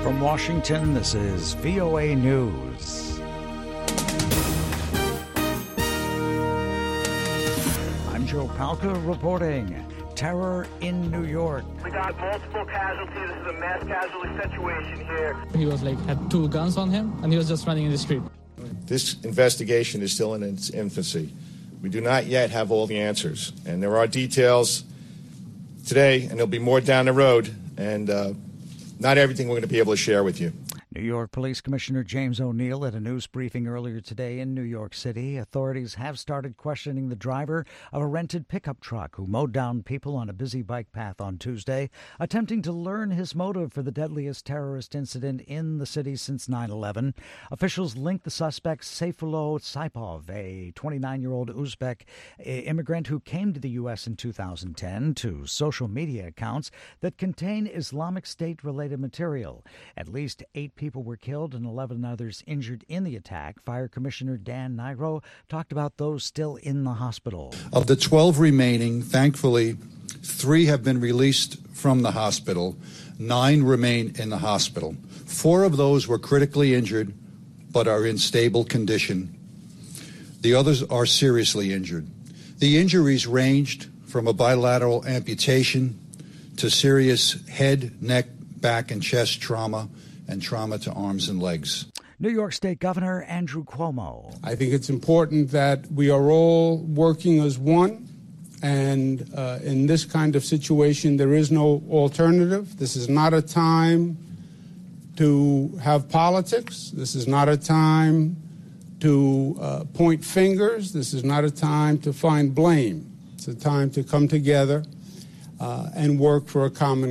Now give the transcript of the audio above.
From Washington, this is VOA News. I'm Joe Palca reporting. Terror in New York. We got multiple casualties. This is a mass casualty situation here. He was had 2 guns on him, and he was just running in the street. This investigation is still in its infancy. We do not yet have all the answers, and there are details today, and there'll be more down the road, and not everything we're going to be able to share with you. New York Police Commissioner James O'Neill at a news briefing earlier today in New York City. Authorities have started questioning the driver of a rented pickup truck who mowed down people on a busy bike path on Tuesday, attempting to learn his motive for the deadliest terrorist incident in the city since 9/11. Officials link the suspect Sayfullo Saipov, a 29-year-old Uzbek immigrant who came to the U.S. in 2010, to social media accounts that contain Islamic State-related material. At least 8 people were killed and 11 others injured in the attack. Fire Commissioner Dan Nairo talked about those still in the hospital. Of the 12 remaining, thankfully, 3 have been released from the hospital. 9 remain in the hospital. 4 of those were critically injured but are in stable condition. The others are seriously injured. The injuries ranged from a bilateral amputation to serious head, neck, back, and chest trauma, and trauma to arms and legs. New York State Governor Andrew Cuomo. I think it's important that we are all working as one, and in this kind of situation, there is no alternative. This is not a time to have politics. This is not a time to point fingers. This is not a time to find blame. It's a time to come together and work for a common